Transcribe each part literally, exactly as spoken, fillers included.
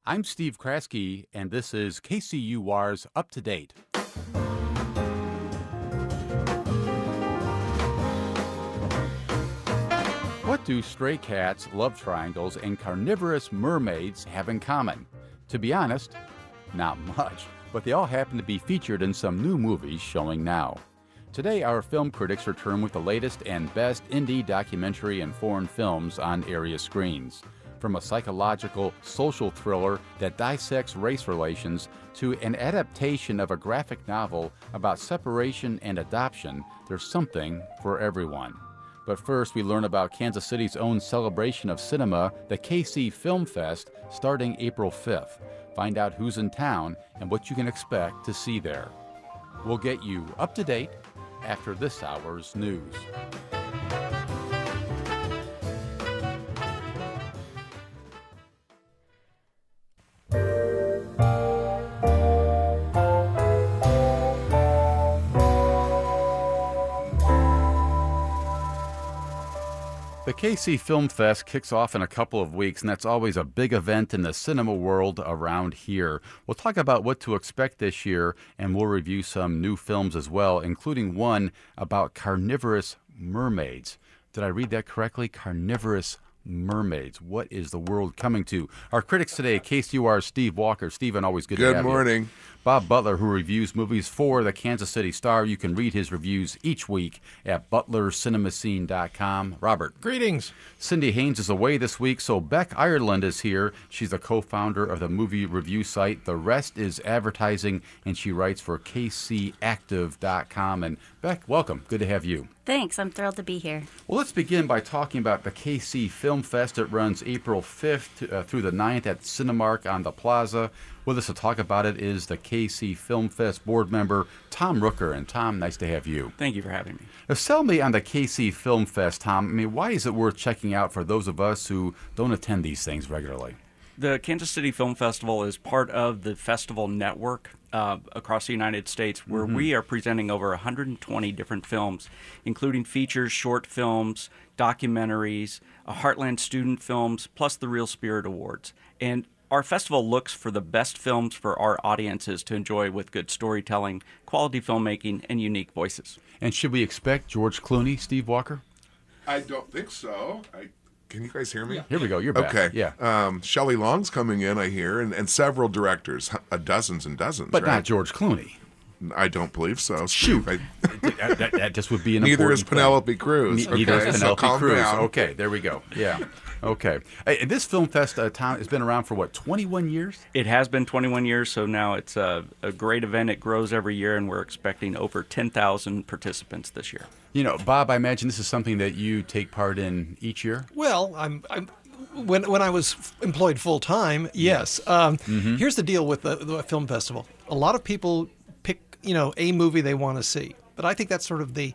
I'm Steve Kraske, and this is K C U R's Up to Date. What do stray cats, love triangles, and carnivorous mermaids have in common? To be honest, not much, but they all happen to be featured in some new movies showing now. Today, our film critics return with the latest and best indie documentary and foreign films on area screens. From a psychological, social thriller that dissects race relations to an adaptation of a graphic novel about separation and adoption, there's something for everyone. But first, we learn about Kansas City's own celebration of cinema, the K C Film Fest, starting April fifth. Find out who's in town and what you can expect to see there. We'll get you up to date after this hour's news. The K C Film Fest kicks off in a couple of weeks, and that's always a big event in the cinema world around here. We'll talk about what to expect this year, and we'll review some new films as well, including one about carnivorous mermaids. Did I read that correctly? Carnivorous mermaids. What is the world coming to? Our critics today, K C U R's Steve Walker. Stephen, always good, good to have you. Good morning. Bob Butler, who reviews movies for the Kansas City Star. You can read his reviews each week at butler cinema scene dot com. Robert. Greetings. Cindy Haynes is away this week, so Beck Ireland is here. She's the co-founder of the movie review site The Rest is Advertising, and she writes for k c active dot com. And Beck, welcome. Good to have you. Thanks. I'm thrilled to be here. Well, let's begin by talking about the K C Film Fest. It runs April fifth uh, through the ninth at Cinemark on the Plaza. With us to talk about it is the K C Film Fest board member, Tom Rooker. And Tom, nice to have you. Thank you for having me. Now, sell me on the K C Film Fest, Tom. I mean, why is it worth checking out for those of us who don't attend these things regularly? The Kansas City Film Festival is part of the festival network uh, across the United States, where mm-hmm. we are presenting over one hundred twenty different films, including features, short films, documentaries, uh, Heartland student films, plus the Real Spirit Awards. And our festival looks for the best films for our audiences to enjoy with good storytelling, quality filmmaking, and unique voices. And should we expect George Clooney, Steve Walker? I don't think so. I, can you guys hear me? Yeah. Here we go. You're back. Okay. Yeah. Um, Shelley Long's coming in, I hear, and, and several directors, uh, dozens and dozens. But right? not George Clooney. I don't believe so. Shoot. I, that, that, that just would be an Neither is important Penelope thing. Cruz. Neither okay, is so Penelope Cruz. Down. Okay, there we go. Yeah. Okay. Hey, this Film Fest, uh, Tom, has been around for, what, twenty-one years? It has been twenty-one years, so now it's a, a great event. It grows every year, and we're expecting over ten thousand participants this year. You know, Bob, I imagine this is something that you take part in each year? Well, I'm... I'm When when I was employed full time, yes. Um, mm-hmm. Here's the deal with the, the film festival. A lot of people pick, you know, a movie they want to see, but I think that's sort of the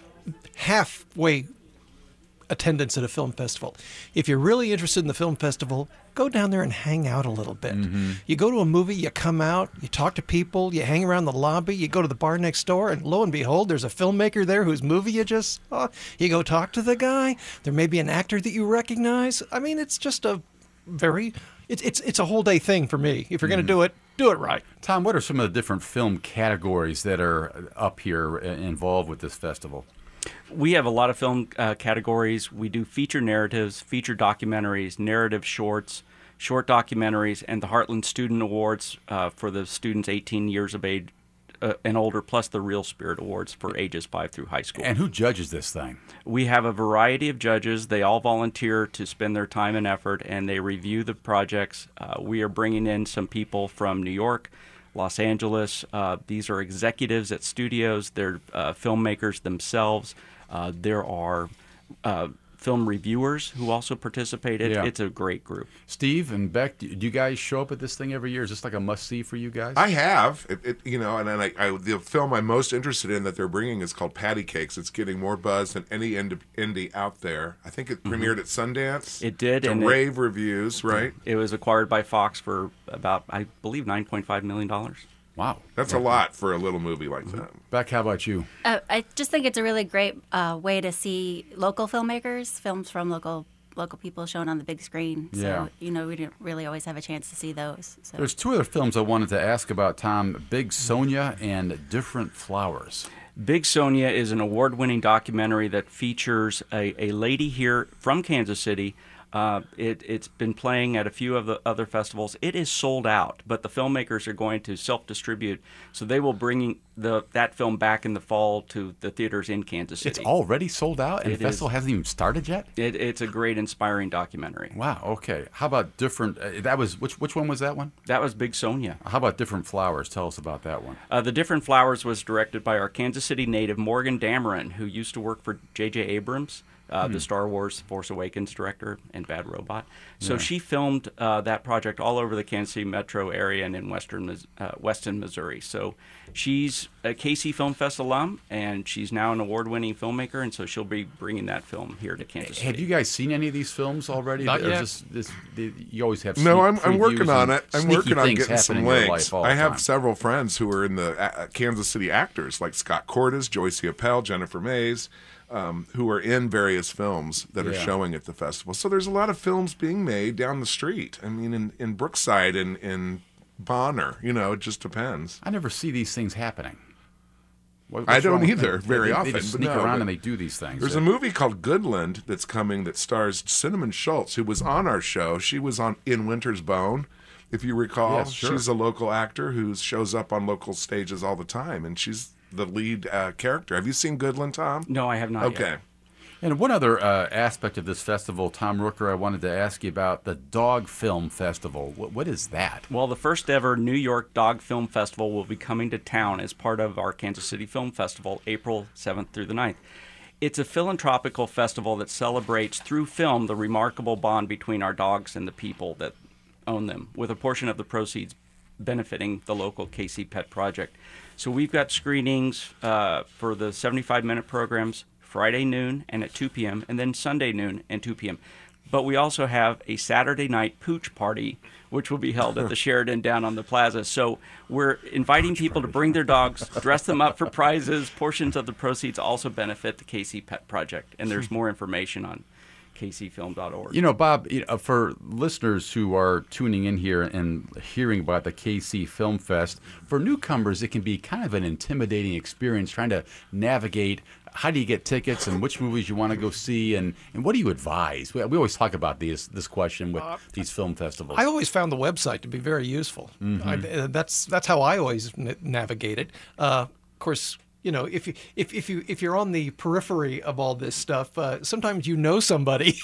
halfway attendance at a film festival. If you're really interested in the film festival, go down there and hang out a little bit. Mm-hmm. You go to a movie, you come out, you talk to people, you hang around the lobby, you go to the bar next door, and lo and behold, there's a filmmaker there whose movie you just saw. You go talk to the guy. There may be an actor that you recognize. I mean, it's just a very, it's it's it's a whole day thing for me. If you're going to do it, do it right. Tom, what are some of the different film categories that are up here involved with this festival? We have a lot of film uh, categories. We do feature narratives, feature documentaries, narrative shorts, short documentaries, and the Heartland Student Awards uh, for the students eighteen years of age uh, and older, plus the Real Spirit Awards for ages five through high school. And who judges this thing? We have a variety of judges. They all volunteer to spend their time and effort, and they review the projects. Uh, we are bringing in some people from New York, Los Angeles. Uh, these are executives at studios. They're uh, filmmakers themselves. Uh, there are uh, film reviewers who also participate. It, Yeah. It's a great group. Steve and Beck, do you guys show up at this thing every year? Is this like a must-see for you guys? I have, it, it, you know, and, and I, I, the film I'm most interested in that they're bringing is called Patty Cakes. It's getting more buzz than any indie, indie out there. I think it Mm-hmm. premiered at Sundance. It did, To and it- rave reviews, right? It was acquired by Fox for about, I believe, nine point five million dollars. Wow. That's a lot for a little movie like that. Beck, how about you? Uh, I just think it's a really great uh, way to see local filmmakers, films from local local people shown on the big screen. So, Yeah. you know, we didn't really always have a chance to see those. So. There's two other films I wanted to ask about, Tom: Big Sonia and Different Flowers. Big Sonia is an award-winning documentary that features a, a lady here from Kansas City. Uh, it, it's been playing at a few of the other festivals. It is sold out, but the filmmakers are going to self-distribute, so they will bring the that film back in the fall to the theaters in Kansas City. It's already sold out, and It the festival is. hasn't even started yet? It, it's a great, inspiring documentary. Wow, okay. How about Different... Uh, that was... Which which one was that one? That was Big Sonia. How about Different Flowers? Tell us about that one. Uh, the Different Flowers was directed by our Kansas City native Morgan Dameron, who used to work for J J Abrams, uh, Hmm. the Star Wars Force Awakens director, and Bad Robot. So Yeah. she filmed uh, that project all over the Kansas City metro area and in western Mis- uh, Weston, Missouri. So she's a K C Film Fest alum, and she's now an award-winning filmmaker, and so she'll be bringing that film here to Kansas City. Have you guys seen any of these films already? Not Or yet. Just, this, the, you always have No, I'm, sneak I'm working previews on and it. I'm sneaky working on things getting happening some in your links. life all I the have time. several friends who are in the uh, Kansas City actors, like Scott Cordes, Joyce Appel, Jennifer Mays, um, who are in various films that are Yeah. showing at the festival. So there's a lot of films being made down the street. I mean, in, in Brookside and in Bonner, you know, it just depends. I never see these things happening. What- I what's don't wrong with either, them? very they, often, They just but sneak no, around but and they do these things. There's a movie called Goodland that's coming that stars Cinnamon Schultz, who was on our show. She was on In Winter's Bone, if you recall. Yes, sure. She's a local actor who shows up on local stages all the time, and she's the lead uh, character. Have you seen Goodland, Tom? No, I have not Okay. yet. And one other uh, aspect of this festival, Tom Rooker, I wanted to ask you about the Dog Film Festival. What, what is that? Well, the first ever New York Dog Film Festival will be coming to town as part of our Kansas City Film Festival, April seventh through the ninth. It's a philanthropical festival that celebrates through film the remarkable bond between our dogs and the people that own them, with a portion of the proceeds benefiting the local K C Pet Project. So we've got screenings uh, for the seventy-five minute programs Friday noon and at two p.m., and then Sunday noon and two p.m. But we also have a Saturday night pooch party, which will be held at the Sheridan down on the plaza. So we're inviting people to bring their dogs, dress them up for prizes. Portions of the proceeds also benefit the K C Pet Project, and there's more information on k c film dot org. You know, Bob, you know, for listeners who are tuning in here and hearing about the K C Film Fest, for newcomers, it can be kind of an intimidating experience trying to navigate how do you get tickets and which movies you want to go see, and, and what do you advise? We, we always talk about these, this question with these film festivals. I always found the website to be very useful. Mm-hmm. I, uh, that's that's how I always n- navigate it. Uh, of course, you know, if you if if you if you're on the periphery of all this stuff, uh, sometimes you know somebody.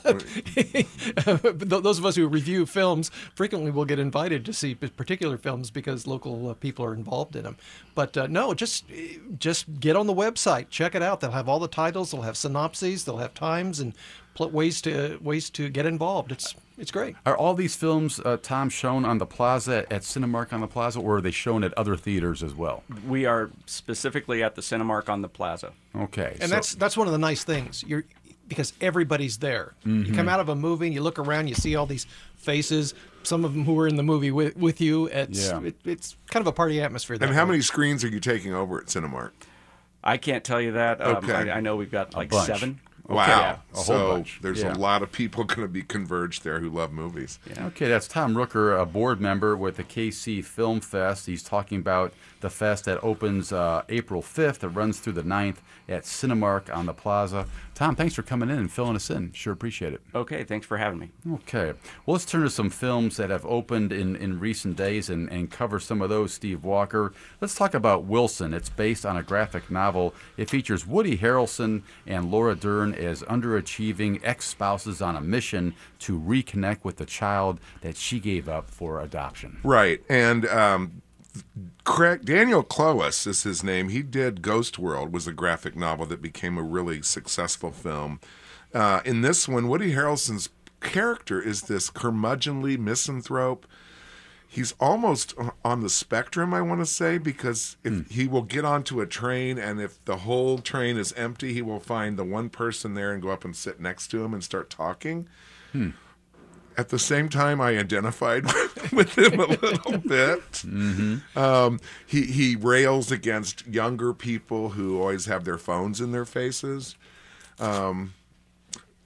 Those of us who review films frequently will get invited to see particular films because local uh, people are involved in them. But uh, no, just just get on the website, check it out. They'll have all the titles, they'll have synopses, they'll have times and pl- ways to ways to get involved. It's it's great. Are all these films, uh, Tom, shown on the plaza, at Cinemark on the plaza, or are they shown at other theaters as well? We are specifically at the Cinemark on the plaza. Okay. And so- that's that's one of the nice things. You're because everybody's there. You come out of a movie and you look around, you see all these faces. Some of them who were in the movie with, with you. It's Yeah. it, it's kind of a party atmosphere. That And how way. many screens are you taking over at Cinemark? I can't tell you that. Um, Okay. I, I know we've got like bunch. seven. Wow. Yeah, a whole So bunch. there's Yeah. a lot of people going to be converged there who love movies. Okay, that's Tom Rooker, a board member with the K C Film Fest. He's talking about the fest that opens uh, April fifth. It runs through the ninth at Cinemark on the plaza. Tom, thanks for coming in and filling us in. Sure appreciate it. Okay, thanks for having me. Okay. Well, let's turn to some films that have opened in, in recent days and, and cover some of those, Steve Walker. Let's talk about Wilson. It's based on a graphic novel. It features Woody Harrelson and Laura Dern as underachieving ex-spouses on a mission to reconnect with the child that she gave up for adoption. Right. And um, Craig, Daniel Clowes is his name. He did Ghost World, was a graphic novel that became a really successful film. Uh, in this one, Woody Harrelson's character is this curmudgeonly misanthrope. He's almost on the spectrum, I want to say, because if Mm. he will get onto a train, and if the whole train is empty, he will find the one person there and go up and sit next to him and start talking. Hmm. At the same time, I identified with him a little bit. Mm-hmm. Um, he he rails against younger people who always have their phones in their faces. Um,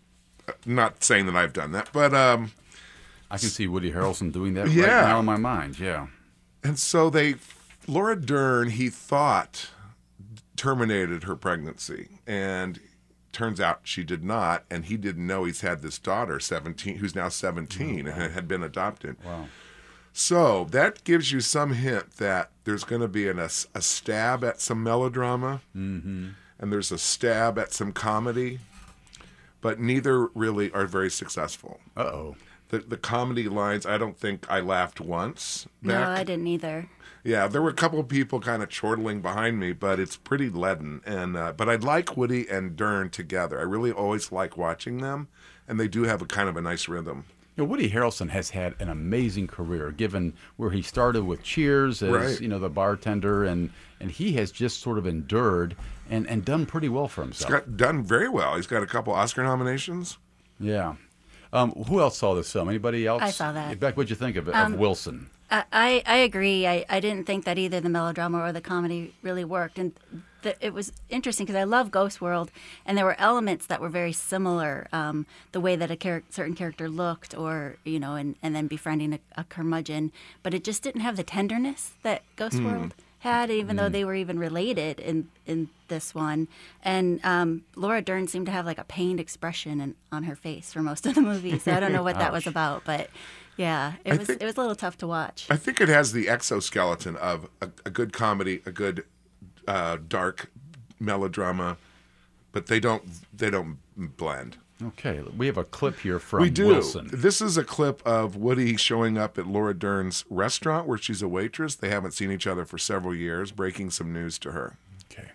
not saying that I've done that, but um, I can see Woody Harrelson doing that Yeah. right now in my mind. Yeah. and so they, Laura Dern, he thought terminated her pregnancy, and turns out she did not, and he didn't know he's had this daughter, seventeen, who's now seventeen, and had been adopted. Wow. So that gives you some hint that there's going to be an, a, a stab at some melodrama, Mm-hmm. and there's a stab at some comedy, but neither really are very successful. Uh-oh. The, the comedy lines, I don't think I laughed once. No, Back. I didn't either. Yeah, there were a couple of people kind of chortling behind me, but it's pretty leaden. And uh, but I like Woody and Dern together. I really always like watching them, and they do have a kind of a nice rhythm. You know, Woody Harrelson has had an amazing career, given where he started with Cheers as Right. you know the bartender, and and he has just sort of endured and and done pretty well for He's himself. got done very well. He's got a couple Oscar nominations. Yeah. Um, who else saw this film? Anybody else? I saw that. Beck, what'd you think of it? Um, of Wilson? I, I I agree. I, I didn't think that either the melodrama or the comedy really worked. And the, it was interesting because I love Ghost World, and there were elements that were very similar. Um, the way that a char- certain character looked, or, you know, and, and then befriending a, a curmudgeon. But it just didn't have the tenderness that Ghost World had, even though they were even related in, in this one. And um, Laura Dern seemed to have like a pained expression in, on her face for most of the movie. So I don't know what that was about, but... Yeah, it I was think- it was a little tough to watch. I think it has the exoskeleton of a, a good comedy, a good uh, dark melodrama, but they don't they don't blend. Okay, we have a clip here from we do. Wilson. This is a clip of Woody showing up at Laura Dern's restaurant where she's a waitress. They haven't seen each other for several years, breaking some news to her. Okay.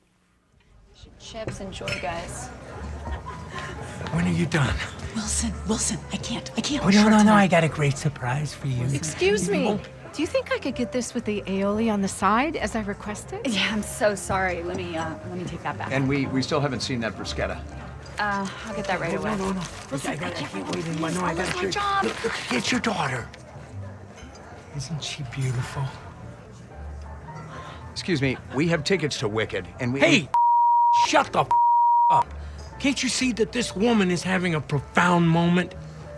Chips, enjoy, guys. When are you done? Wilson, Wilson, I can't. I can't. Oh, no, no, no. I got a great surprise for you. Excuse me. Do you think I could get this with the aioli on the side as I requested? Yeah, I'm so sorry. Let me uh, let me take that back. And we, we still haven't seen that bruschetta. Uh, I'll get that right away. No, no, no. Listen, I, got, I I can't can't wait. wait anymore. No, I Please, got my to job. Look, look, it's your daughter. Isn't she beautiful? Excuse me, we have tickets to Wicked, and we... Hey, shut the f- up. Can't you see that this woman is having a profound moment?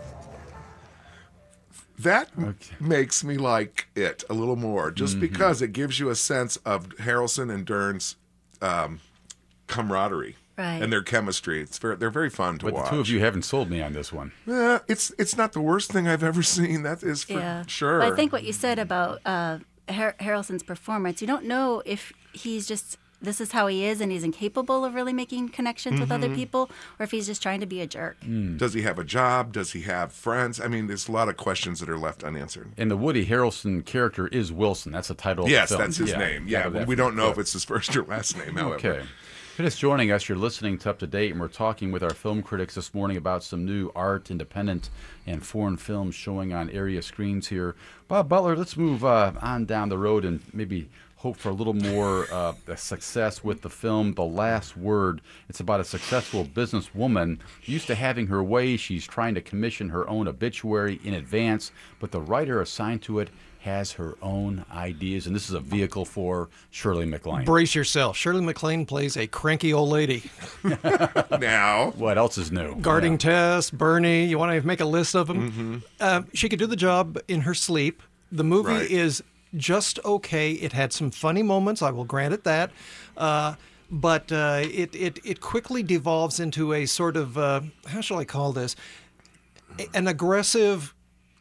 That m- makes me like it a little more, just because it gives you a sense of Harrelson and Dern's um, camaraderie Right. and their chemistry. It's very, they're very fun to But watch. the two of you haven't sold me on this one. Eh, it's it's not the worst thing I've ever seen. That is for Yeah, sure. But I think what you said about uh, Har- Harrelson's performance, you don't know if he's just this is how he is and he's incapable of really making connections with other people, or if he's just trying to be a jerk. Does he have a job? Does he have friends? I mean, there's a lot of questions that are left unanswered. And the Woody Harrelson character is Wilson. That's the title Yes, of the film. that's his Yeah, name. got Yeah, that we from don't the know if clip. it's his first or last name, however. Okay. If you're just joining us, you're listening to Up to Date, and we're talking with our film critics this morning about some new art, independent, and foreign films showing on area screens here. Bob Butler, let's move uh, on down the road and maybe hope for a little more uh, success with the film The Last Word. It's about a successful businesswoman used to having her way. She's trying to commission her own obituary in advance, but the writer assigned to it has her own ideas, and this is a vehicle for Shirley MacLaine. Brace yourself. Shirley MacLaine plays a cranky old lady. Now, What else is new? Guarding Yeah. Tess, Bernie, you want to make a list of them? Mm-hmm. Uh, she could do the job in her sleep. The movie Right. is just okay. It had some funny moments, I will grant it that. Uh, but uh, it, it, it quickly devolves into a sort of, uh, how shall I call this? A- An aggressive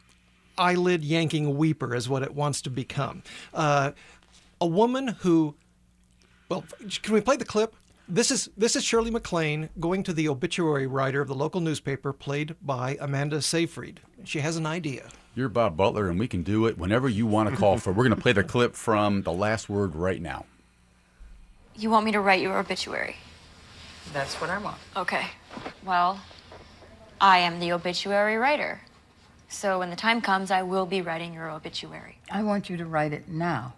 eyelid yanking weeper is what it wants to become. Uh, a woman who, well, can we play the clip? This is this is Shirley MacLaine going to the obituary writer of the local newspaper, played by Amanda Seyfried. She has an idea. You're Bob Butler, and we can do it whenever you want to call for. We're going to play the clip from The Last Word right now. You want me to write your obituary? That's what I want. Okay. Well, I am the obituary writer. So when the time comes, I will be writing your obituary. I want you to write it now.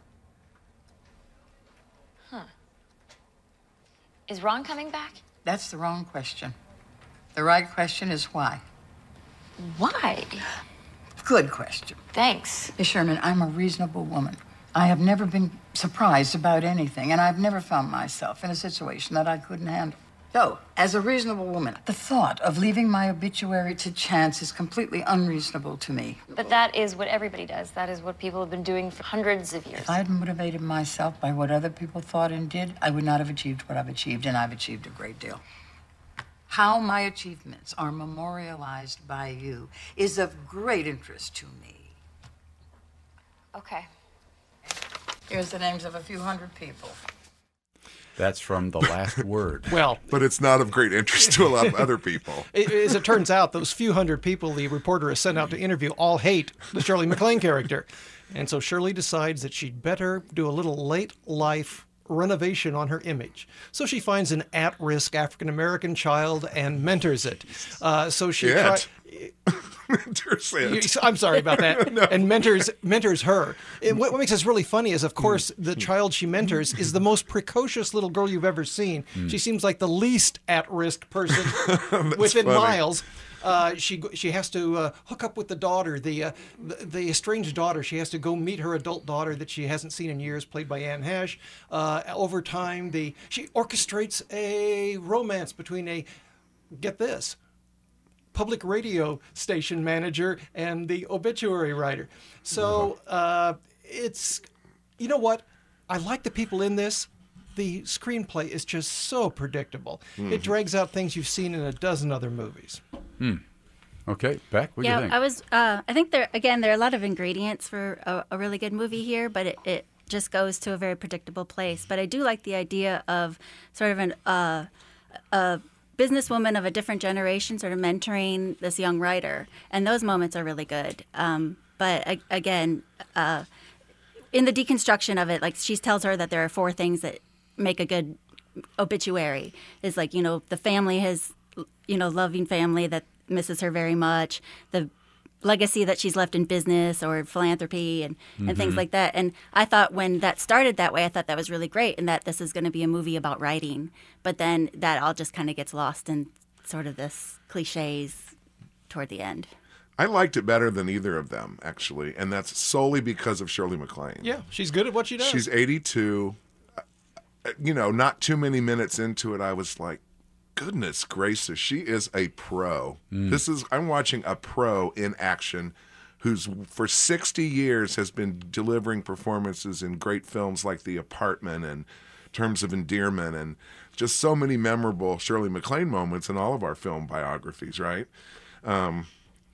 Is Ron coming back? That's the wrong question. The right question is why. Why? Good question. Thanks. Miss Sherman, I'm a reasonable woman. I have never been surprised about anything, and I've never found myself in a situation that I couldn't handle. So, as a reasonable woman, the thought of leaving my obituary to chance is completely unreasonable to me. But that is what everybody does. That is what people have been doing for hundreds of years. If I had motivated myself by what other people thought and did, I would not have achieved what I've achieved, and I've achieved a great deal. How my achievements are memorialized by you is of great interest to me. Okay. Here's the names of a few hundred people. That's from The Last Word. Well, But it's not of great interest to a lot of other people. it- as it turns out, those few hundred people the reporter is sent out to interview all hate the Shirley MacLaine character. And so Shirley decides that she'd better do a little late life renovation on her image. So she finds an at-risk African-American child and mentors it. Uh, so she It. try- Mentors it. I'm sorry about that. No. And mentors mentors her. It, what, what makes this really funny is, of course, the child she mentors is the most precocious little girl you've ever seen. She seems like the least at-risk person within funny. miles. Uh, she she has to uh, hook up with the daughter, the, uh, the the estranged daughter. She has to go meet her adult daughter that she hasn't seen in years, played by Anne Hesh. Uh, over time, the she orchestrates a romance between a, get this, public radio station manager and the obituary writer. So uh, it's, you know what? I like the people in this. The screenplay is just so predictable. It drags out things you've seen in a dozen other movies. Hmm. Okay, Beck, what do yeah, you think? I was. Uh, I think there again. There are a lot of ingredients for a, a really good movie here, but it, it just goes to a very predictable place. But I do like the idea of sort of an uh, a businesswoman of a different generation, sort of mentoring this young writer, and those moments are really good. Um, but a- again, uh, in the deconstruction of it, like she tells her that there are four things that make a good obituary. Is like, you know, the family has, you know, loving family that misses her very much, the legacy that she's left in business or philanthropy and, and Mm-hmm. things like that. And I thought when that started that way, I thought that was really great and that this is going to be a movie about writing. But then that all just kind of gets lost in sort of this cliches toward the end. I liked it better than either of them, actually, and that's solely because of Shirley MacLaine. Yeah, she's good at what she does. She's eighty-two. Uh, You know, not too many minutes into it, I was like, goodness gracious, she is a pro. This is, I'm watching a pro in action who's for sixty years has been delivering performances in great films like The Apartment and Terms of Endearment and just so many memorable Shirley MacLaine moments in all of our film biographies, right? Um,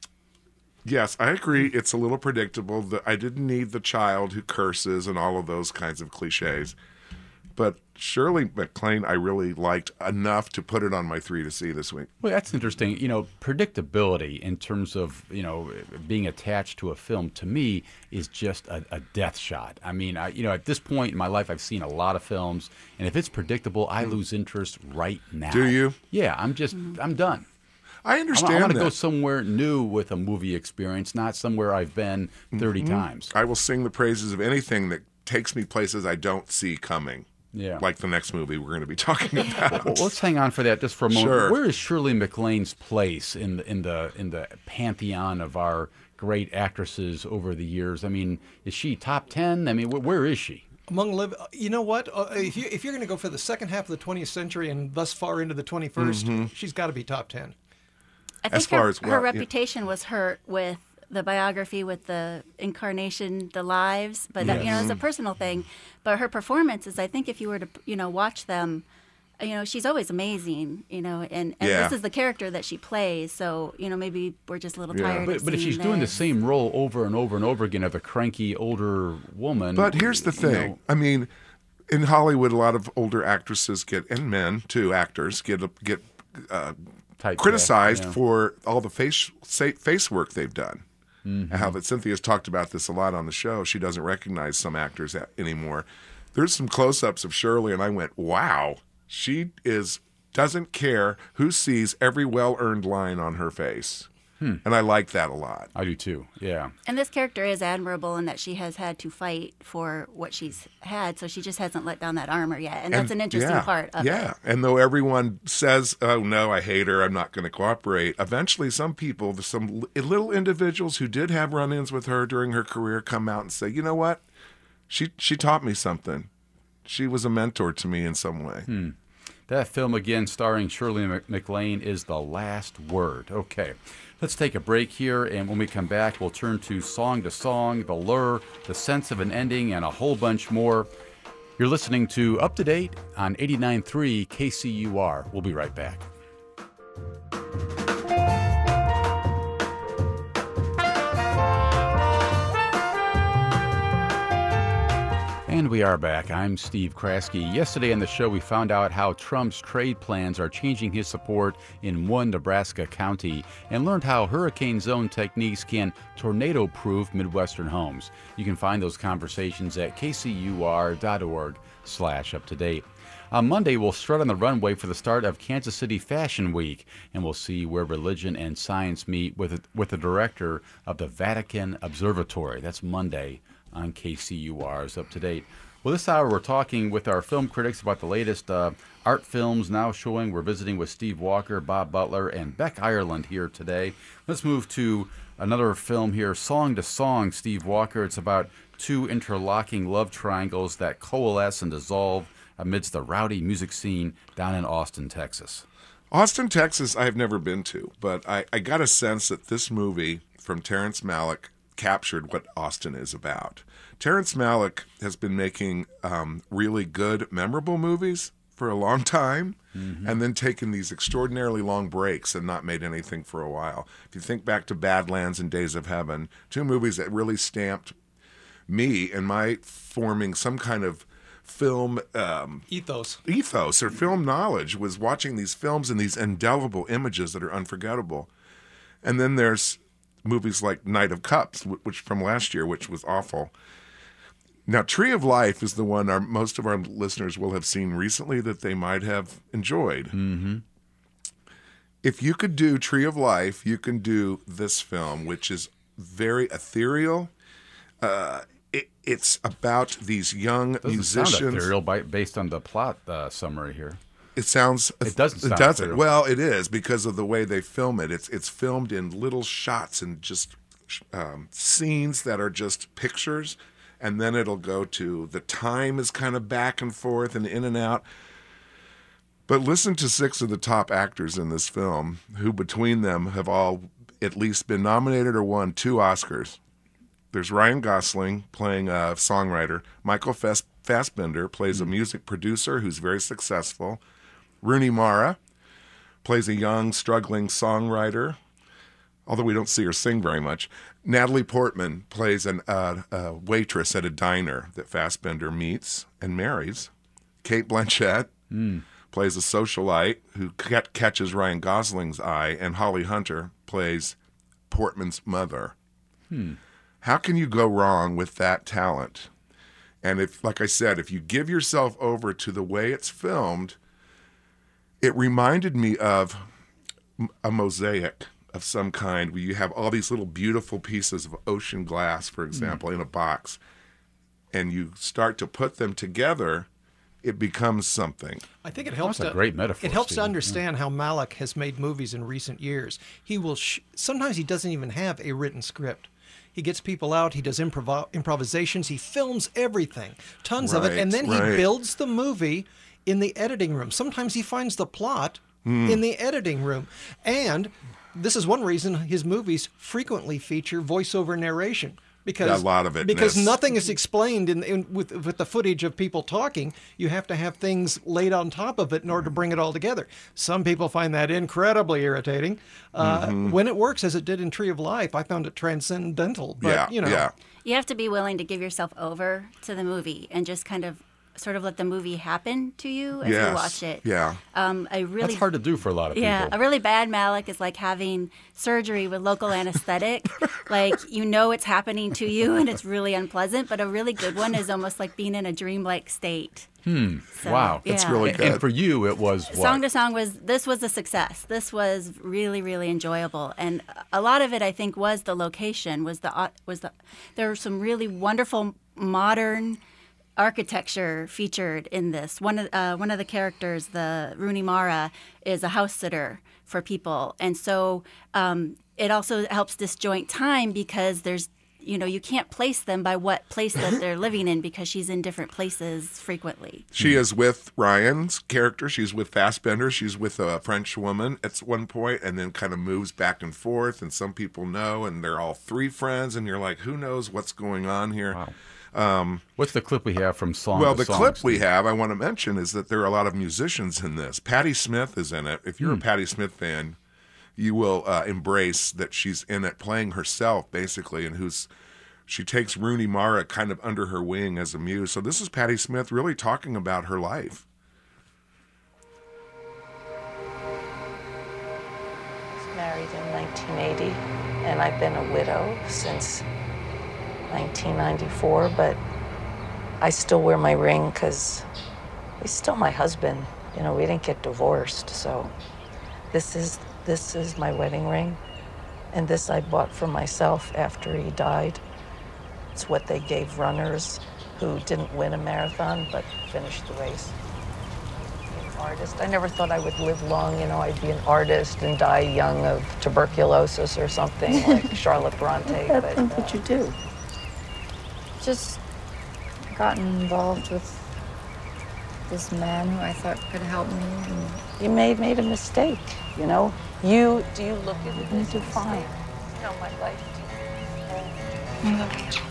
yes, I agree. It's a little predictable. The, I didn't need the child who curses and all of those kinds of cliches. But Shirley MacLaine, I really liked enough to put it on my three to see this week. Well, that's interesting. You know, predictability in terms of, you know, being attached to a film, to me, is just a, a death shot. I mean, I, you know, at this point in my life, I've seen a lot of films, and if it's predictable, I lose interest right now. Do you? Yeah, I'm just, I'm done. I understand I want to that. go somewhere new with a movie experience, not somewhere I've been thirty Mhm. times. I will sing the praises of anything that takes me places I don't see coming. Yeah. Like the next movie we're going to be talking about. Well, let's hang on for that just for a moment. Sure. Where is Shirley MacLaine's place in the in the in the pantheon of our great actresses over the years? I mean, is she top ten? I mean, wh- where is she? Among live, you know what? Uh, if you if you're going to go for the second half of the twentieth century and thus far into the twenty-first, Mhm. she's got to be top ten. I think As far her, as her what, yeah. reputation was hurt with the biography, with the incarnation, the lives, but that, you know, it's a personal thing. But her performances, I think, if you were to, you know, watch them, you know, she's always amazing, you know, and, and Yeah. this is the character that she plays. So, you know, maybe we're just a little Yeah. tired. But, of but if seeing she's doing the this. same role over and over and over again of a cranky older woman. But here's the you thing. know, I mean, in Hollywood, a lot of older actresses get, and men too, actors get get uh, Typecast, criticized yeah. for all the face sa- face work they've done. Mhm. And how that Cynthia's talked about this a lot on the show. She doesn't recognize some actors a- anymore. There's some close-ups of Shirley, and I went, "Wow, she is doesn't care who sees every well-earned line on her face." Hmm. And I like that a lot. I do too. Yeah. And this character is admirable in that she has had to fight for what she's had, so she just hasn't let down that armor yet. And, that's an interesting yeah, part of yeah. it. And though everyone says, "Oh no, I hate her. I'm not going to cooperate," eventually, some people, some li- little individuals who did have run-ins with her during her career, come out and say, "You know what? She she taught me something. She was a mentor to me in some way." Hmm. That film, again, starring Shirley MacLaine, is The Last Word. Okay, let's take a break here, and when we come back, we'll turn to Song to Song, The Lure, The Sense of an Ending, and a whole bunch more. You're listening to Up to Date on eighty-nine point three K C U R. We'll be right back. And we are back. I'm Steve Kraske. Yesterday on the show, we found out how Trump's trade plans are changing his support in one Nebraska county and learned how hurricane zone techniques can tornado-proof Midwestern homes. You can find those conversations at kcur.org slash up to date. On Monday, we'll strut on the runway for the start of Kansas City Fashion Week, and we'll see where religion and science meet with, with the director of the Vatican Observatory. That's Monday on K C U R's Up to Date. Well, this hour we're talking with our film critics about the latest uh, art films now showing. We're visiting with Steve Walker, Bob Butler, and Beck Ireland here today. Let's move to another film here, Song to Song, Steve Walker. It's about two interlocking love triangles that coalesce and dissolve amidst the rowdy music scene down in Austin, Texas. Austin, Texas, I've never been to, but I, I got a sense that this movie from Terrence Malick captured what Austin is about. Terrence Malick has been making um, really good, memorable movies for a long time, mm-hmm. and then taken these extraordinarily long breaks and not made anything for a while. If you think back to Badlands and Days of Heaven, two movies that really stamped me and my forming some kind of film um, ethos ethos or film knowledge, was watching these films and these indelible images that are unforgettable. And then there's movies like Knight of Cups, which from last year, which was awful. Now, Tree of Life is the one our most of our listeners will have seen recently that they might have enjoyed. Mm-hmm. If you could do Tree of Life, you can do this film, which is very ethereal. Uh, it, it's about these young Doesn't musicians. Sound ethereal by, based on the plot uh, summary here. It sounds. It doesn't. Sound it doesn't. ethereal. Well, it is because of the way they film it. It's it's filmed in little shots and just um, scenes that are just pictures, and then it'll go to the time is kind of back and forth and in and out. But listen to six of the top actors in this film, who between them have all at least been nominated or won two Oscars. There's Ryan Gosling playing a songwriter. Michael Fass- Fassbender plays a music producer who's very successful. Rooney Mara plays a young, struggling songwriter, although we don't see her sing very much. Natalie Portman plays an, uh, a waitress at a diner that Fassbender meets and marries. Cate Blanchett mm. plays a socialite who c- catches Ryan Gosling's eye, and Holly Hunter plays Portman's mother. Hmm. How can you go wrong with that talent? And if, like I said, if you give yourself over to the way it's filmed, it reminded me of a mosaic of some kind where you have all these little beautiful pieces of ocean glass, for example, mm. in a box, and you start to put them together, it becomes something. I think it helps. That's to, a great metaphor. It helps Stephen. to understand how Malick has made movies in recent years. He will sh- sometimes he doesn't even have a written script. He gets people out. He does improv- improvisations. He films everything, tons right, of it, and then right. he builds the movie in the editing room. Sometimes he finds the plot mm. in the editing room, and this is one reason his movies frequently feature voiceover narration. Because, a lot of it because miss. nothing is explained in, in with with the footage of people talking. You have to have things laid on top of it in order to bring it all together. Some people find that incredibly irritating. Uh, mm-hmm. When it works as it did in Tree of Life, I found it transcendental. But, yeah, you know, yeah. You have to be willing to give yourself over to the movie and just kind of sort of let the movie happen to you as yes. you watch it. Yeah. Um, a really That's hard to do for a lot of yeah, people. a really bad Malick is like having surgery with local anesthetic. Like, you know it's happening to you and it's really unpleasant, but a really good one is almost like being in a dreamlike state. Hmm. So, Wow. yeah. That's really good. And for you, it was what? Song to Song was, this was a success. This was really, really enjoyable. And a lot of it, I think, was the location, was the, was the, there were some really wonderful modern architecture featured in this. One of uh, one of the characters, the Rooney Mara, is a house sitter for people, and so um, it also helps disjoint time because there's you know, you can't place them by what place that they're living in because she's in different places frequently. She is with Ryan's character. She's with Fassbender. She's with a French woman at one point, and then kind of moves back and forth. And some people know, and they're all three friends, and you're like, who knows what's going on here? Wow. Um, What's the clip we have from Song well, to the Song, clip Steve? we have, I want to mention, is that there are a lot of musicians in this. Patti Smith is in it. If you're Hmm. a Patti Smith fan, you will uh, embrace that she's in it, playing herself basically, and who's she takes Rooney Mara kind of under her wing as a muse. So this is Patti Smith really talking about her life. I was married in nineteen eighty, and I've been a widow since nineteen ninety-four, but I still wear my ring because he's still my husband. You know, we didn't get divorced, so this is this is my wedding ring, and this I bought for myself after he died. It's what they gave runners who didn't win a marathon but finished the race. An artist. I never thought I would live long. You know, I'd be an artist and die young of tuberculosis or something like Charlotte Bronte. But That's what uh, you do. Just gotten involved with this man who I thought could help me. And you made made a mistake. You know, you do you look at it You as do a fine. mistake? You know, my life. I love you.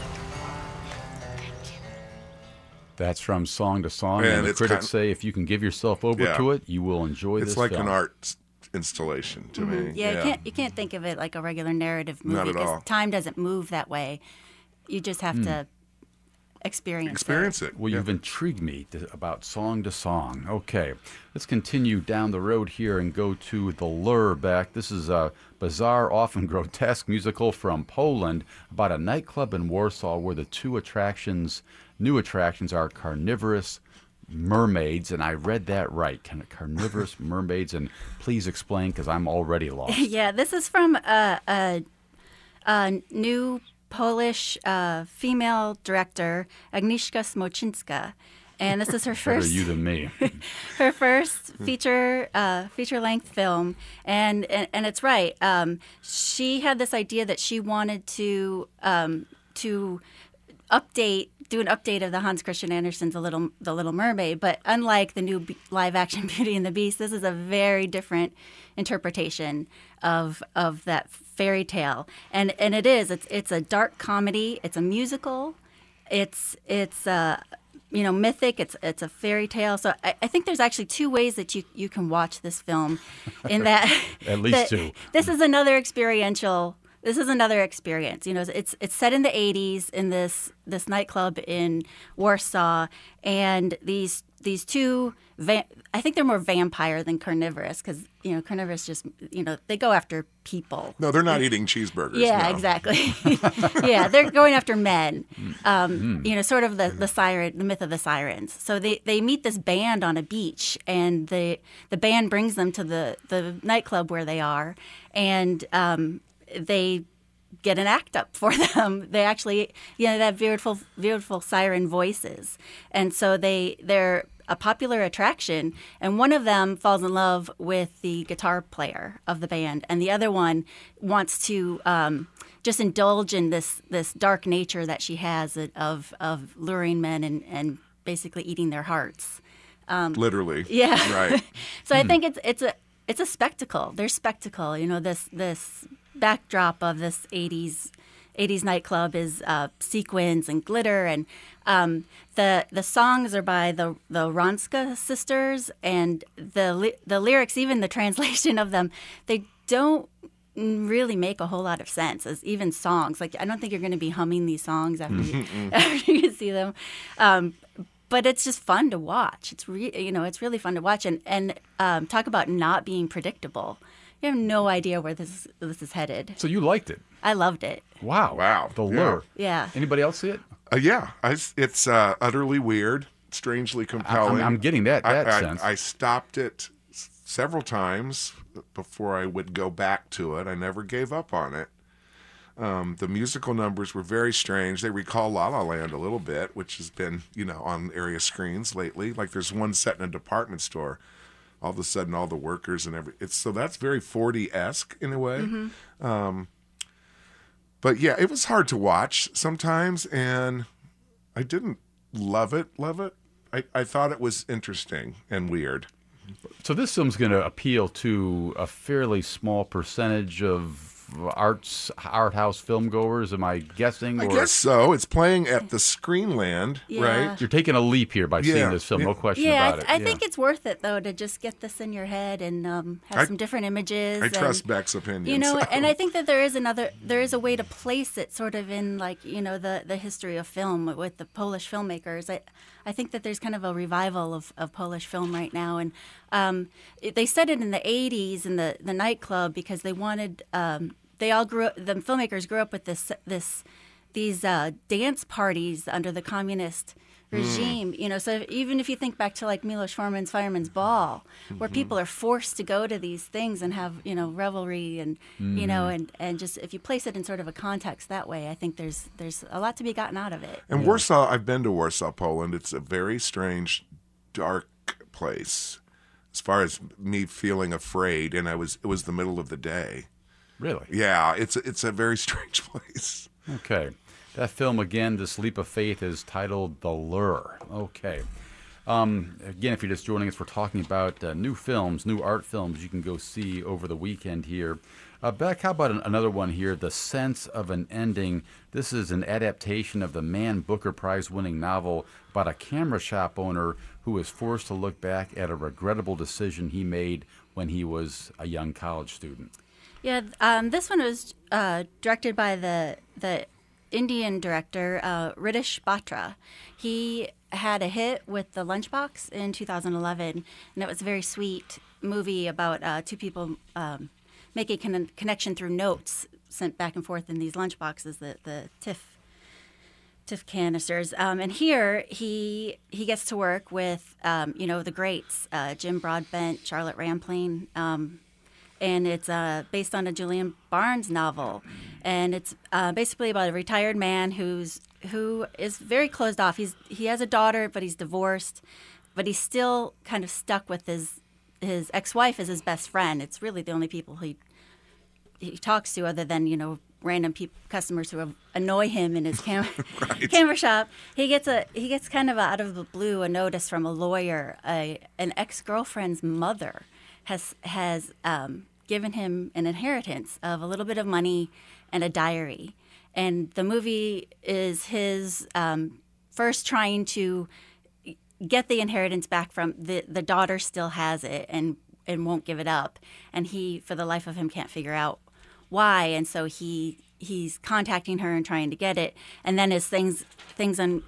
That's from Song to Song, And and the it's critics kind- say if you can give yourself over Yeah. to it, you will enjoy It's this like film. an art installation to me. Yeah, you can't you can't think of it like a regular narrative movie Not at all. time doesn't move that way. You just have Hmm. to experience, Experience it. Well, you've intrigued me to, about Song to Song. Okay, let's continue down the road here and go to The Lure back. This is a bizarre, often grotesque musical from Poland about a nightclub in Warsaw where the two attractions, new attractions, are carnivorous mermaids, and I read that right. Kind of carnivorous mermaids, and please explain because I'm already lost. Yeah, this is from a, a, a new Polish uh, female director, Agnieszka Smoczynska, and this is her Better first you than me. her first feature uh, feature length film, and and, and it's right. Um, she had this idea that she wanted to um, to update, do an update of the Hans Christian Andersen's The Little The Little Mermaid, but unlike the new live action Beauty and the Beast, this is a very different interpretation of of that fairy tale, and and it is it's it's a dark comedy, it's a musical, it's it's uh, you know mythic, it's it's a fairy tale. So I, I think there's actually two ways that you you can watch this film, in that At least that two. This is another experiential. This is another experience. You know, it's it's set in the eighties in this this nightclub in Warsaw, and these these two, va- I think they're more vampire than carnivorous because you know carnivorous just you know they go after people. No, they're not eating cheeseburgers. Yeah, no. exactly. Yeah, they're going after men. Um, you know, sort of the, the siren, the myth of the sirens. So they, they meet this band on a beach, and the the band brings them to the, the nightclub where they are, and um, they get an act up for them. They actually, you know, they have beautiful, beautiful siren voices, and so they they're a popular attraction. And one of them falls in love with the guitar player of the band, and the other one wants to um, just indulge in this this dark nature that she has of of luring men and and basically eating their hearts. Um, Literally. Yeah. Right. So I think it's it's a it's a spectacle. There's spectacle. You know, this this backdrop of this eighties eighties nightclub is uh, sequins and glitter, and um, the the songs are by the the Ronska sisters, and the ly- the lyrics, even the translation of them, they don't really make a whole lot of sense as even songs. Like I don't think you're going to be humming these songs after you, after you see them. Um, But it's just fun to watch. It's re- you know, it's really fun to watch, and and um, talk about not being predictable. You have no idea where this this is headed. So you liked it? I loved it. Wow. Wow. The Lure. Yeah. Anybody else see it? Uh, yeah, I, it's uh, utterly weird, strangely compelling. I'm- I'm getting that- that I, I, sense. I stopped it s- several times before I would go back to it. I never gave up on it. Um, the musical numbers were very strange. They recall La La Land a little bit, which has been, you know, on area screens lately. Like there's one set in a department store. All of a sudden, all the workers and every it's so that's very forty-esque in a way. Mm-hmm. Um, but yeah, it was hard to watch sometimes, and I didn't love it, love it. I, I thought it was interesting and weird. So this film's going to appeal to a fairly small percentage of arts art house film goers, am I guessing? I or? guess so. It's playing at the Screenland, Yeah. right? You're taking a leap here by Yeah, seeing this film, yeah. no question yeah, about I, it. I yeah. think it's worth it though to just get this in your head and um, have I- some different images. I and, trust Beck's opinion. You know, so. and I think that there is another, there is a way to place it sort of in like you know the the history of film with the Polish filmmakers. I I think that there's kind of a revival of, of Polish film right now, and um, it, they said it in the eighties in the the nightclub because they wanted. Um, They all grew up, the filmmakers grew up with this, this, these uh, dance parties under the communist regime. You know, so even if you think back to like Milos Forman's Fireman's Ball, where people are forced to go to these things and have you know revelry and you know and, and just if you place it in sort of a context that way, I think there's there's a lot to be gotten out of it. And Warsaw, I've been to Warsaw, Poland. It's a very strange, dark place. As far as me feeling afraid, and I was, it was the middle of the day. Really? Yeah, it's it's a very strange place. Okay. That film, again, This Leap of Faith, is titled The Lure. Okay. Um, again, if you're just joining us, we're talking about uh, new films, new art films you can go see over the weekend here. Uh, Beck, how about an, another one here, The Sense of an Ending? This is an adaptation of the Man Booker Prize-winning novel about a camera shop owner who is forced to look back at a regrettable decision he made when he was a young college student. Yeah, um, this one was uh, directed by the the Indian director uh, Ritesh Batra. He had a hit with The Lunchbox in two thousand eleven, and it was a very sweet movie about uh, two people um, making con- connection through notes sent back and forth in these lunchboxes, the the Tiff Tiff canisters. Um, and here he he gets to work with um, you know the greats, uh, Jim Broadbent, Charlotte Rampling. Um, And it's uh, based on a Julian Barnes novel, and it's uh, basically about a retired man who's who is very closed off. He's he has a daughter, but he's divorced, but he's still kind of stuck with his his ex-wife as his best friend. It's really the only people he he talks to, other than you know random peop customers who annoy him in his cam- Right. camera shop. He gets a he gets kind of out of the blue a notice from a lawyer, a, an ex-girlfriend's mother. has has um, given him an inheritance of a little bit of money and a diary. And the movie is his um, first trying to get the inheritance back from the the daughter still has it and and won't give it up. And he, for the life of him, can't figure out why. And so he he's contacting her and trying to get it. And then as things things un,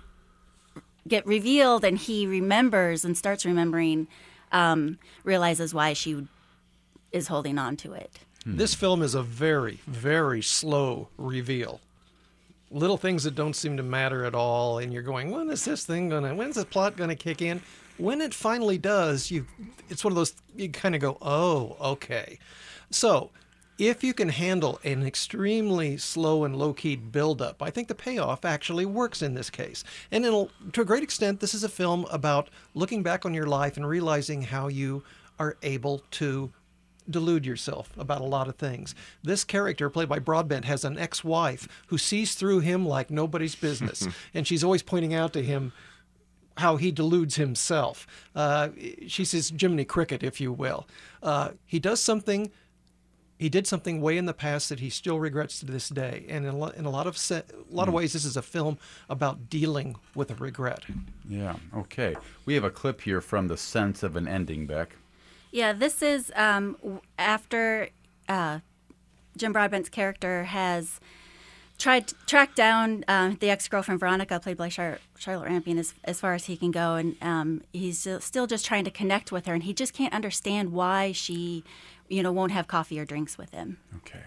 get revealed and he remembers and starts remembering, um, realizes why she is holding on to it. This film is a very, very slow reveal. Little things that don't seem to matter at all, and you're going, when is this thing gonna, when's the plot gonna kick in? When it finally does, you, it's one of those, you kind of go, oh, okay. So, if you can handle an extremely slow and low-keyed build-up, I think the payoff actually works in this case. And it'll, to a great extent, this is a film about looking back on your life and realizing how you are able to delude yourself about a lot of things. This character, played by Broadbent, has an ex-wife who sees through him like nobody's business. And she's always pointing out to him how he deludes himself. Uh, she says Jiminy Cricket, if you will. Uh, he does something... He did something way in the past that he still regrets to this day, and in a lot, in a lot of se- a lot of ways, this is a film about dealing with a regret. Yeah. Okay. We have a clip here from The Sense of an Ending, Beck. Yeah, this is um, w- after uh, Jim Broadbent's character has tried to track down uh, the ex-girlfriend Veronica, played by Char- Charlotte Rampling, as, as far as he can go, and um, he's still, still just trying to connect with her, and he just can't understand why she, you know, won't have coffee or drinks with him. Okay.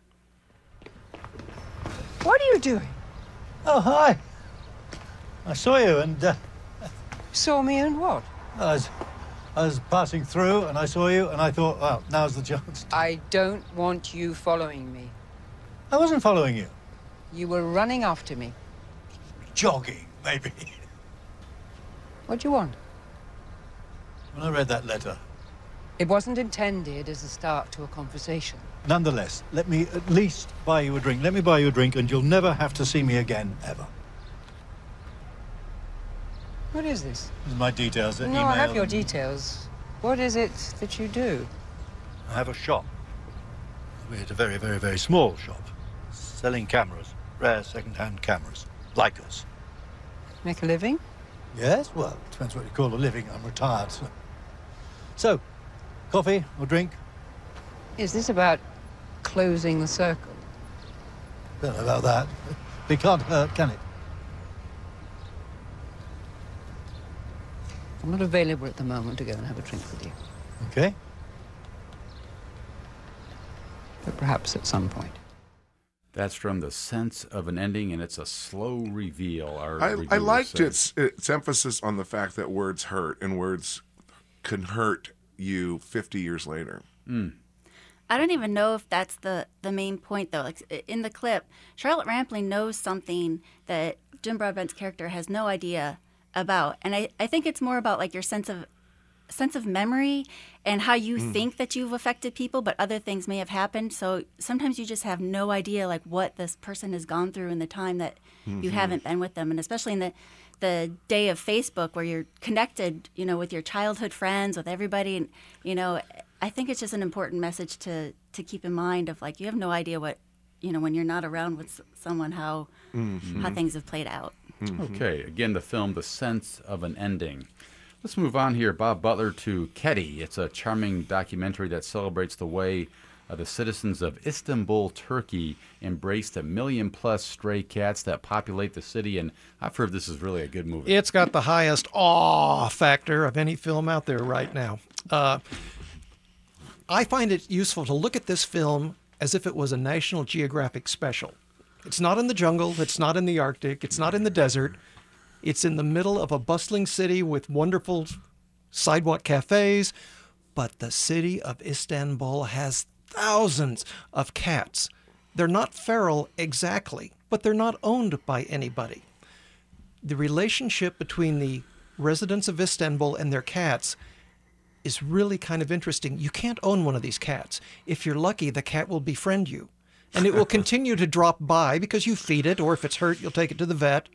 What are you doing? Oh, hi. I saw you and... Uh, Saw me and what? I was, I was passing through and I saw you and I thought, well, now's the chance. I don't want you following me. I wasn't following you. You were running after me. Jogging, maybe. What do you want? When I read that letter, It wasn't intended as a start to a conversation. Nonetheless, let me at least buy you a drink. Let me buy you a drink, and you'll never have to see me again, ever. What is this? This is my details. No, email. I have your details. What is it that you do? I have a shop. It's a very, very, very small shop. Selling cameras. Rare second-hand cameras. Leicas. Make a living? Yes, well, depends what you call a living. I'm retired, so... So, coffee or drink? Is this about closing the circle? Don't know about that. It can't hurt, can it? I'm not available at the moment to go and have a drink with you. Okay. But perhaps at some point. That's from The Sense of an Ending, and it's a slow reveal. Our I, I liked said. its its emphasis on the fact that words hurt, and words can hurt you fifty years later. Mm. I don't even know if that's the, the main point, though. Like in the clip, Charlotte Rampling knows something that Jim Broadbent's character has no idea about, and I, I think it's more about like your sense of sense of memory and how you mm. think that you've affected people, but other things may have happened. So sometimes you just have no idea like what this person has gone through in the time that mm-hmm. you haven't been with them, and especially in the the day of Facebook where you're connected, you know, with your childhood friends, with everybody, and you know, I think it's just an important message to to keep in mind of like you have no idea what, you know, when you're not around with someone how mm-hmm. how things have played out. Mm-hmm. Okay, again, the film The Sense of an Ending. Let's move on here, Bob Butler, to Kedi. It's a charming documentary that celebrates the way uh, the citizens of Istanbul, Turkey, embrace the million-plus stray cats that populate the city, and I've heard this is really a good movie. It's got the highest awe factor of any film out there right now. Uh, I find it useful to look at this film as if it was a National Geographic special. It's not in the jungle, it's not in the Arctic, it's not in the desert. It's in the middle of a bustling city with wonderful sidewalk cafes, but the city of Istanbul has thousands of cats. They're not feral exactly, but they're not owned by anybody. The relationship between the residents of Istanbul and their cats is really kind of interesting. You can't own one of these cats. If you're lucky, the cat will befriend you, and it will continue to drop by because you feed it, or if it's hurt, you'll take it to the vet.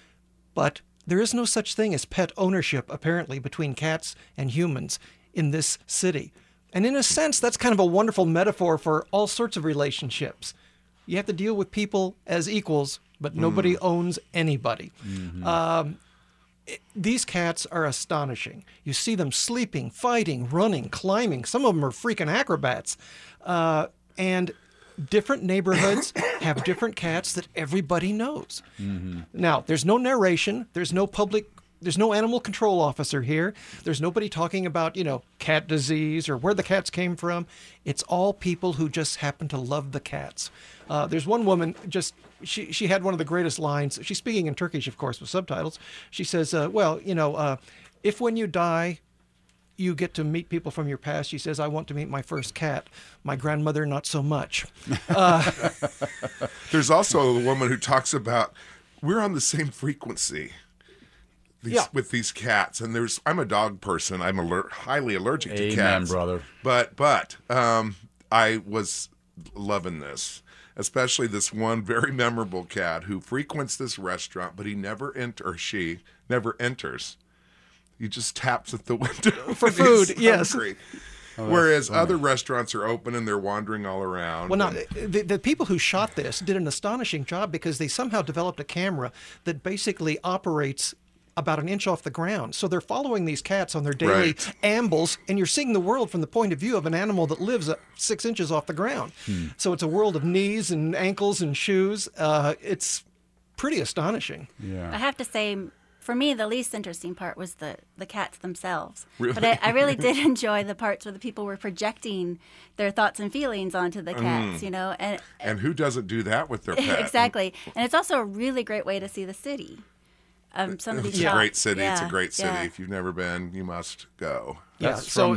But there is no such thing as pet ownership, apparently, between cats and humans in this city. And in a sense, that's kind of a wonderful metaphor for all sorts of relationships. You have to deal with people as equals, but nobody mm. owns anybody. Mm-hmm. Um, it, these cats are astonishing. You see them sleeping, fighting, running, climbing. Some of them are freaking acrobats. Uh, and different neighborhoods have different cats that everybody knows. Mm-hmm. Now, there's no narration. There's no public, there's no animal control officer here. There's nobody talking about, you know, cat disease or where the cats came from. It's all people who just happen to love the cats. Uh, there's one woman, just, she, she had one of the greatest lines. She's speaking in Turkish, of course, with subtitles. She says, uh, well, you know, uh, if when you die, you get to meet people from your past. She says, I want to meet my first cat. My grandmother, not so much. Uh, There's also a woman who talks about, we're on the same frequency these, yeah. with these cats. And there's, I'm a dog person. I'm aller- highly allergic Amen, to cats. brother. But, but um, I was loving this, especially this one very memorable cat who frequents this restaurant, but he never enter, or she never enters. He just taps at the window for food. Yes. Oh, Whereas funny. Other restaurants are open and they're wandering all around. Well, now, and... the, the people who shot this did an astonishing job because they somehow developed a camera that basically operates about an inch off the ground. So they're following these cats on their daily right. ambles, and you're seeing the world from the point of view of an animal that lives at six inches off the ground. Hmm. So it's a world of knees and ankles and shoes. Uh, it's pretty astonishing. Yeah. I have to say, for me, the least interesting part was the, the cats themselves. Really? But I, I really did enjoy the parts where the people were projecting their thoughts and feelings onto the cats, mm. you know. And, and who doesn't do that with their pet? Exactly. And it's also a really great way to see the city. Um, some of these it's shots. a great city. Yeah, it's a great city. yeah. If you've never been, you must go. Yeah, That's so from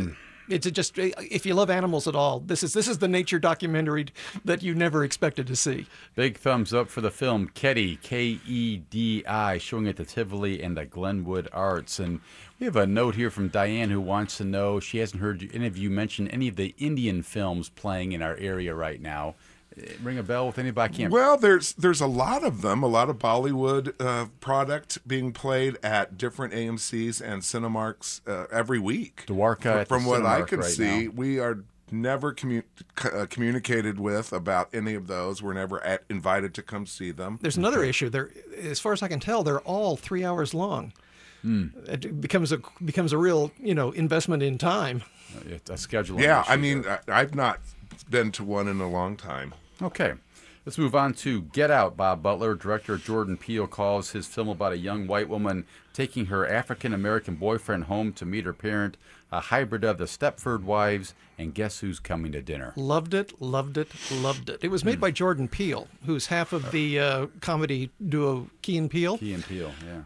It's just, if you love animals at all, this is this is the nature documentary that you never expected to see. Big thumbs up for the film Kedi, K E D I, showing at the Tivoli and the Glenwood Arts. And we have a note here from Diane who wants to know, she hasn't heard any of you mention any of the Indian films playing in our area right now. Ring a bell with anybody? I can't. Well, there's there's a lot of them, a lot of Bollywood uh, product being played at different A M Cs and Cinemarks uh, every week. Dwarka at From the what I Cinemark can right see, now. we are never commu- uh, communicated with about any of those. We're never at, invited to come see them. There's another issue. They're, as far as I can tell, they're all three hours long. Hmm. It becomes a becomes a real, you know, investment in time. It's a scheduling Yeah, issue I mean, there. I, I've not been to one in a long time. Okay. Let's move on to Get Out. Bob Butler, director Jordan Peele, calls his film about a young white woman taking her African-American boyfriend home to meet her parent, a hybrid of the Stepford Wives, and Guess Who's Coming to Dinner. Loved it, loved it, loved it. It was made by Jordan Peele, who's half of the uh, comedy duo Key and Peele. Key and Peele, yeah.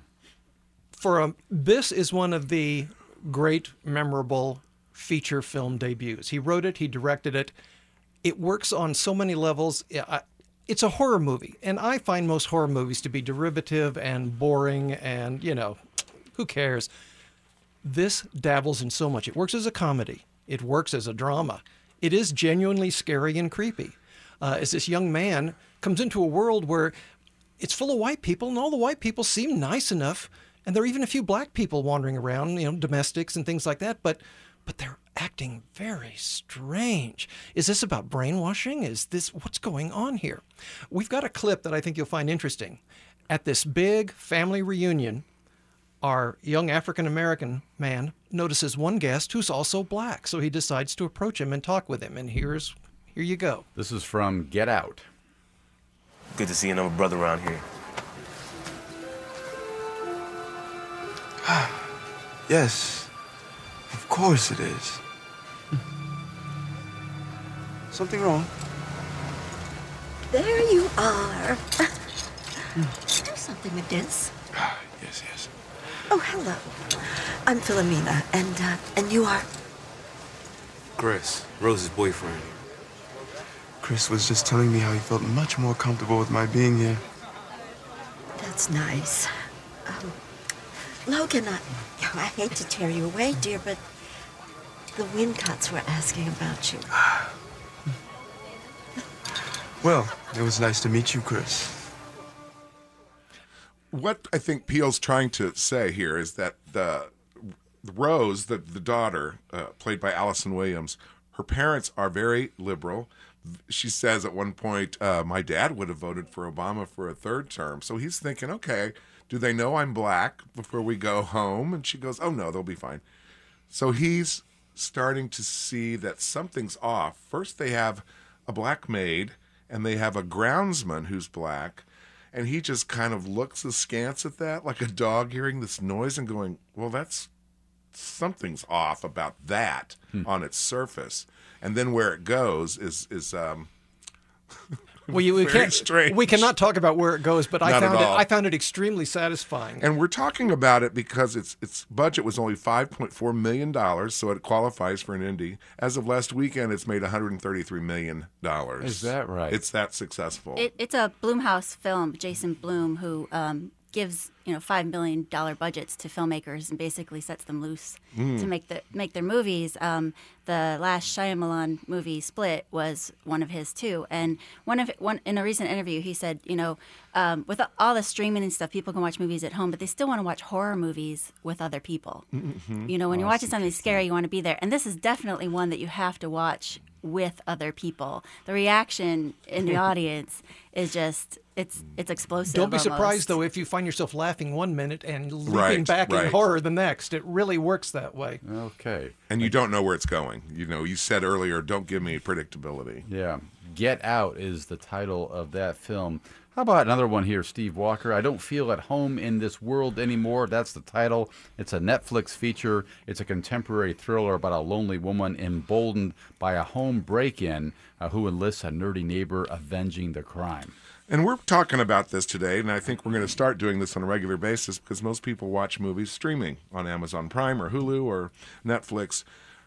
For a, this is one of the great, memorable feature film debuts. He wrote it, he directed it. It works on so many levels. It's a horror movie, and I find most horror movies to be derivative and boring and, you know, who cares? This dabbles in so much. It works as a comedy. It works as a drama. It is genuinely scary and creepy. Uh, as this young man comes into a world where it's full of white people, and all the white people seem nice enough, and there are even a few black people wandering around, you know, domestics and things like that, but but they're acting very strange. Is this about brainwashing? Is this, what's going on here? We've got a clip that I think you'll find interesting. At this big family reunion, our young African-American man notices one guest who's also black, so he decides to approach him and talk with him, and here's, here you go. This is from Get Out. Good to see another brother around here. Yes, of course it is. Something wrong? There you are. Do something with this. Yes, yes. Oh, hello. I'm Philomena, and uh, and you are? Chris, Rose's boyfriend. Chris was just telling me how he felt much more comfortable with my being here. That's nice. Um, Logan, I, I hate to tear you away, dear, but the Wincots were asking about you. Well, it was nice to meet you, Chris. What I think Peele's trying to say here is that the Rose, the, the daughter, uh, played by Allison Williams, her parents are very liberal. She says at one point, uh, my dad would have voted for Obama for a third term. So he's thinking, okay, do they know I'm black before we go home? And she goes, oh, no, they'll be fine. So he's starting to see that something's off. First, they have a black maid, and they have a groundsman who's black. And he just kind of looks askance at that, like a dog hearing this noise and going, well, that's something's off about that hmm. on its surface. And then where it goes is is um well, you, we very can't strange. We cannot talk about where it goes, but Not I found at it all. I found it extremely satisfying. And we're talking about it because its its budget was only five point four million dollars, so it qualifies for an indie. As of last weekend, it's made one hundred thirty-three million dollars. Is that right? It's that successful. It, it's a Blumhouse film, Jason Blum, who um, gives you know five million dollar budgets to filmmakers and basically sets them loose Mm. to make the make their movies. Um, the last Shyamalan movie, Split, was one of his too. And one of one in a recent interview, he said, you know, um, with all the streaming and stuff, people can watch movies at home, but they still want to watch horror movies with other people. Mm-hmm. You know, when you're Awesome. watching something scary, you want to be there. And this is definitely one that you have to watch with other people. The reaction in the audience is just it's it's explosive. Don't be almost. surprised, though, if you find yourself laughing one minute and leaping Right, back right. in horror the next. It really works that way. Okay. And you don't know where it's going. You know, you said earlier, don't give me predictability. Yeah. Get Out is the title of that film. How about another one here, Steve Walker? I Don't Feel at Home in This World Anymore. That's the title. It's a Netflix feature. It's a contemporary thriller about a lonely woman emboldened by a home break-in uh, who enlists a nerdy neighbor avenging the crime. And we're talking about this today, and I think we're going to start doing this on a regular basis because most people watch movies streaming on Amazon Prime or Hulu or Netflix.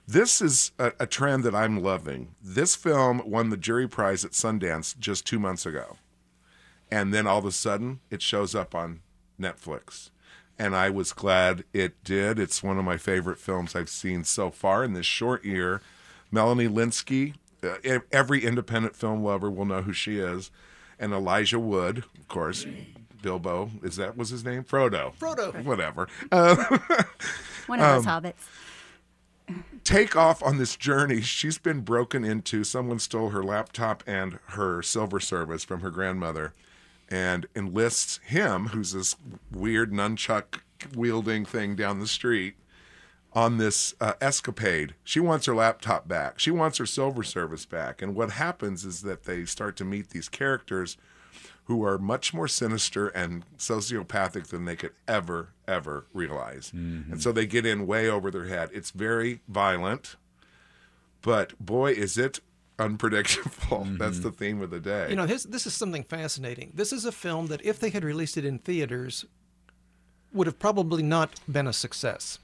This is a, a trend that I'm loving. This film won the jury prize at Sundance just two months ago. And then all of a sudden, it shows up on Netflix. And I was glad it did. It's one of my favorite films I've seen so far in this short year. Melanie Linsky, uh, every independent film lover will know who she is. And Elijah Wood, of course, Bilbo, is that was his name? Frodo. Frodo. Whatever. Uh, One of those um, hobbits. Take off on this journey. She's been broken into. Someone stole her laptop and her silver service from her grandmother and enlists him, who's this weird nunchuck wielding thing down the street, on this uh, escapade. She wants her laptop back. She wants her silver service back. And what happens is that they start to meet these characters who are much more sinister and sociopathic than they could ever, ever realize. Mm-hmm. And so they get in way over their head. It's very violent, but boy, is it unpredictable. Mm-hmm. That's the theme of the day. You know, his, this is something fascinating. This is a film that if they had released it in theaters, would have probably not been a success.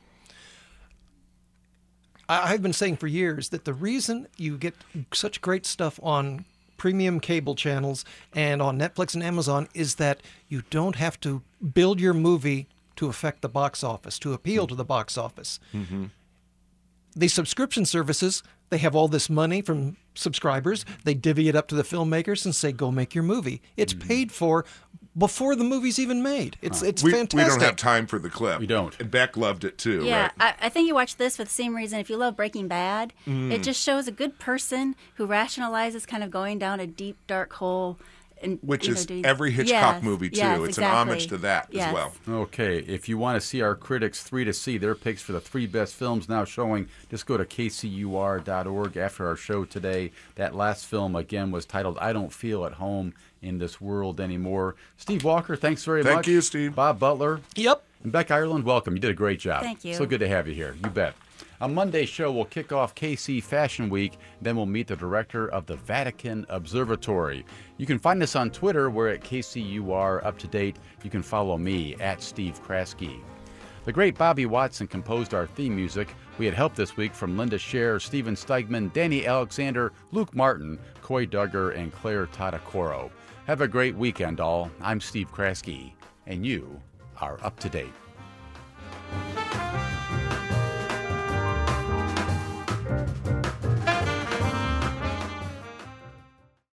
I, I've been saying for years that the reason you get such great stuff on premium cable channels and on Netflix and Amazon is that you don't have to build your movie to affect the box office, to appeal mm-hmm. to the box office. Mm-hmm. These subscription services, they have all this money from subscribers. They divvy it up to the filmmakers and say, go make your movie. It's mm-hmm. paid for before the movie's even made. It's it's we, fantastic. We don't have time for the clip. We don't. And Beck loved it too, yeah, right? I, I think you watch this for the same reason. If you love Breaking Bad, mm. it just shows a good person who rationalizes kind of going down a deep, dark hole. And, Which you know, is doing, every Hitchcock yes, movie, too. Yes, it's exactly. an homage to that yes. as well. Okay, if you want to see our critics' three to see, their picks for the three best films now showing, just go to K C U R dot org after our show today. That last film, again, was titled I Don't Feel at Home in This World Anymore. Steve Walker, thanks very Thank much. Thank you, Steve. Bob Butler. Yep. And Beck Ireland, welcome. You did a great job. Thank you. So good to have you here. You bet. On Monday's show, we'll kick off K C Fashion Week. Then we'll meet the director of the Vatican Observatory. You can find us on Twitter. We're at K C U R Up to Date. You can follow me at Steve Kraske. The great Bobby Watson composed our theme music. We had help this week from Linda Scher, Steven Steigman, Danny Alexander, Luke Martin, Coy Duggar, and Claire Tadacoro. Have a great weekend, all. I'm Steve Kraske, and you are up to date.